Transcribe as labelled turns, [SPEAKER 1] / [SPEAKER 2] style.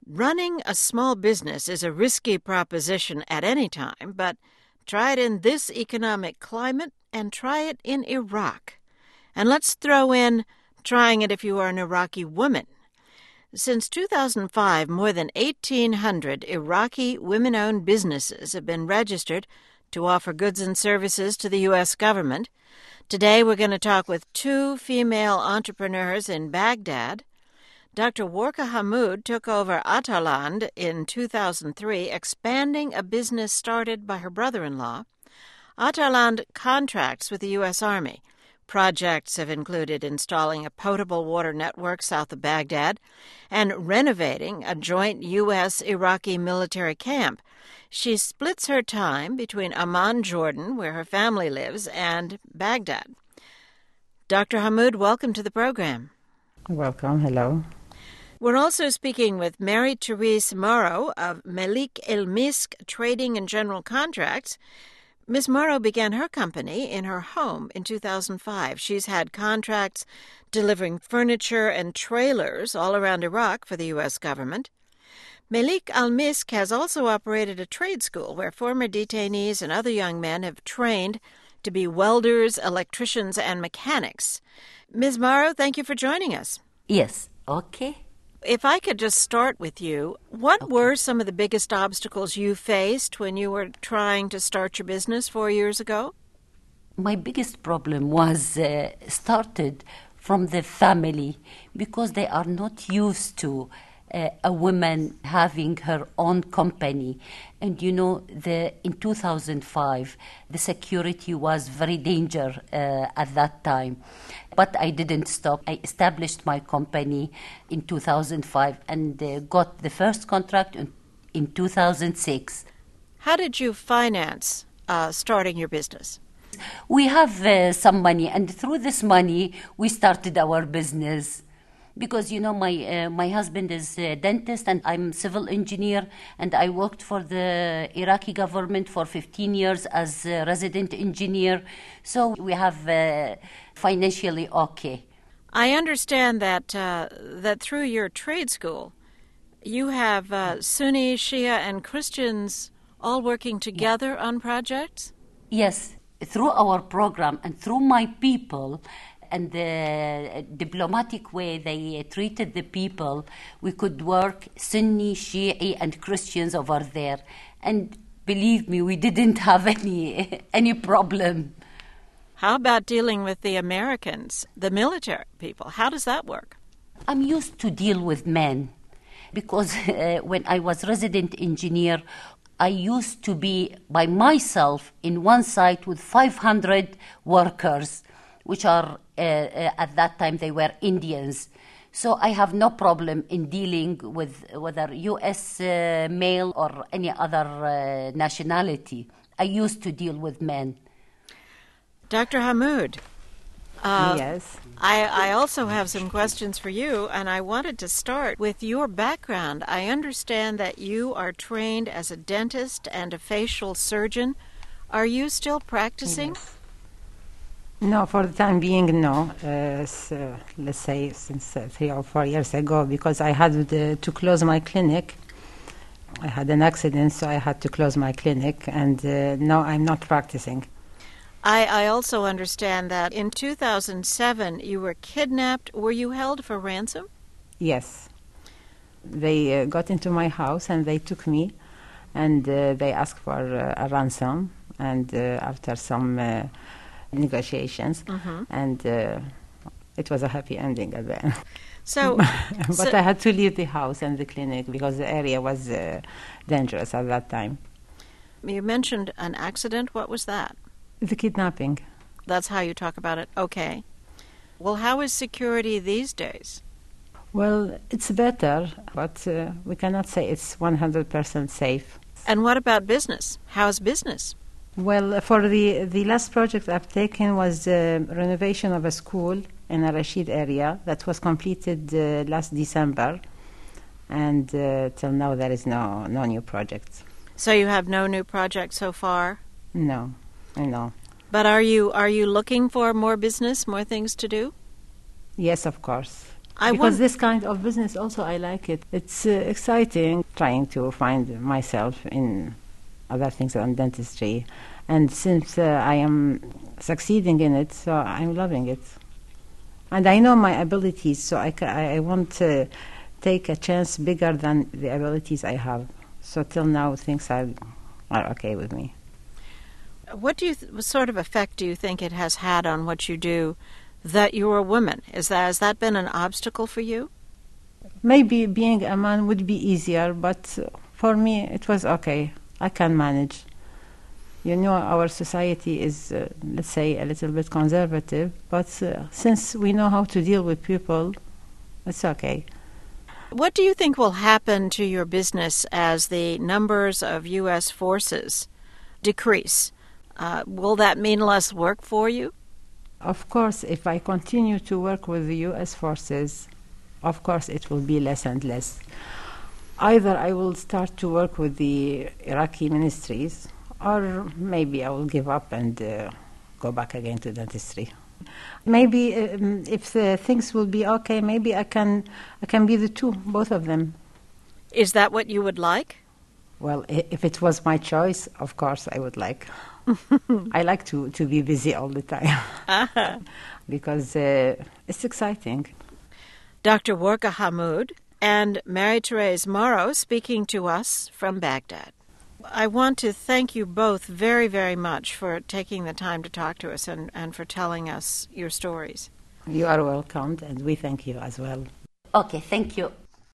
[SPEAKER 1] Running a small business is a risky proposition at any time, but try it in this economic climate and try it in Iraq. And let's throw in trying it if you are an Iraqi woman. Since 2005, more than 1,800 Iraqi women-owned businesses have been registered to offer goods and services to the U.S. government. Today we're going to talk with two female entrepreneurs in Baghdad. Dr. Warka Hamoud took over Ataland in 2003, expanding a business started by her brother-in-law. Ataland contracts with the U.S. Army. Projects have included installing a potable water network south of Baghdad and renovating a joint U.S.-Iraqi military camp. She splits her time between Amman, Jordan, where her family lives, and Baghdad. Dr. Hamoud, welcome to the program.
[SPEAKER 2] Welcome. Hello.
[SPEAKER 1] We're also speaking with Marie-Therese Morrow of Malik El Misk Trading and General Contracts. Ms. Morrow began her company in her home in 2005. She's had contracts delivering furniture and trailers all around Iraq for the U.S. government. Malik Al Misk has also operated a trade school where former detainees and other young men have trained to be welders, electricians, and mechanics. Ms. Morrow, thank you for joining us.
[SPEAKER 3] Yes, okay.
[SPEAKER 1] If I could just start with you, what were some of the biggest obstacles you faced when you were trying to start your business 4 years ago?
[SPEAKER 3] My biggest problem was started from the family because they are not used to a woman having her own company. And you know, in 2005, the security was very dangerous at that time. But I didn't stop. I established my company in 2005 and got the first contract in 2006.
[SPEAKER 1] How did you finance starting your business?
[SPEAKER 3] We have some money, and through this money, we started our business. Because, you know, my husband is a dentist and I'm civil engineer, and I worked for the Iraqi government for 15 years as a resident engineer. So we have financially okay.
[SPEAKER 1] I understand that through your trade school, you have Sunni, Shia, and Christians all working together on projects?
[SPEAKER 3] Yes, through our program and through my people, and the diplomatic way they treated the people, we could work Sunni, Shia, and Christians over there. And believe me, we didn't have any problem.
[SPEAKER 1] How about dealing with the Americans, the military people? How does that work?
[SPEAKER 3] I'm used to deal with men because when I was resident engineer, I used to be by myself in one site with 500 workers, which are, at that time, they were Indians. So I have no problem in dealing with whether U.S. male or any other nationality. I used to deal with men.
[SPEAKER 1] Dr. Hamoud.
[SPEAKER 2] Yes.
[SPEAKER 1] I also have some questions for you, and I wanted to start with your background. I understand that you are trained as a dentist and a facial surgeon. Are you still practicing?
[SPEAKER 2] Yes. No, for the time being, no. Let's say since 3 or 4 years ago, because I had to close my clinic. I had an accident, so I had to close my clinic, and now I'm not practicing.
[SPEAKER 1] I also understand that in 2007 you were kidnapped. Were you held for ransom?
[SPEAKER 2] Yes. They got into my house and they took me, and they asked for a ransom, and after some negotiations, and it was a happy ending at the end. But I had to leave the house and the clinic because the area was dangerous at that time.
[SPEAKER 1] You mentioned an accident. What was that?
[SPEAKER 2] The kidnapping.
[SPEAKER 1] That's how you talk about it. Okay. Well, how is security these days?
[SPEAKER 2] Well, it's better, but we cannot say it's 100% safe.
[SPEAKER 1] And what about business? How's business?
[SPEAKER 2] Well, for the last project I've taken was the renovation of a school in a Rashid area that was completed last December, and till now there is no new project.
[SPEAKER 1] So you have no new project so far?
[SPEAKER 2] No.
[SPEAKER 1] But are you looking for more business, more things to do?
[SPEAKER 2] Yes, of course. Because this kind of business also, I like it. It's exciting trying to find myself in other things than dentistry. And since I am succeeding in it, so I'm loving it. And I know my abilities, so I want to take a chance bigger than the abilities I have. So till now, things are okay with me.
[SPEAKER 1] What sort of effect do you think it has had on what you do that you're a woman? Has that been an obstacle for you?
[SPEAKER 2] Maybe being a man would be easier, but for me it was okay. I can manage. You know, our society is, let's say, a little bit conservative, but since we know how to deal with people, it's okay.
[SPEAKER 1] What do you think will happen to your business as the numbers of U.S. forces decrease? Will that mean less work for you?
[SPEAKER 2] Of course, if I continue to work with the U.S. forces, of course it will be less and less. Either I will start to work with the Iraqi ministries, or maybe I will give up and go back again to dentistry. Maybe if things will be okay, maybe I can be the two, both of them.
[SPEAKER 1] Is that what you would like?
[SPEAKER 2] Well, if it was my choice, of course I would like. I like to be busy all the time because it's exciting.
[SPEAKER 1] Dr. Warka Hamoud and Mary-Therese Morrow speaking to us from Baghdad. I want to thank you both very, very much for taking the time to talk to us and for telling us your stories.
[SPEAKER 2] You are welcome, and we thank you as well.
[SPEAKER 3] Okay, thank you.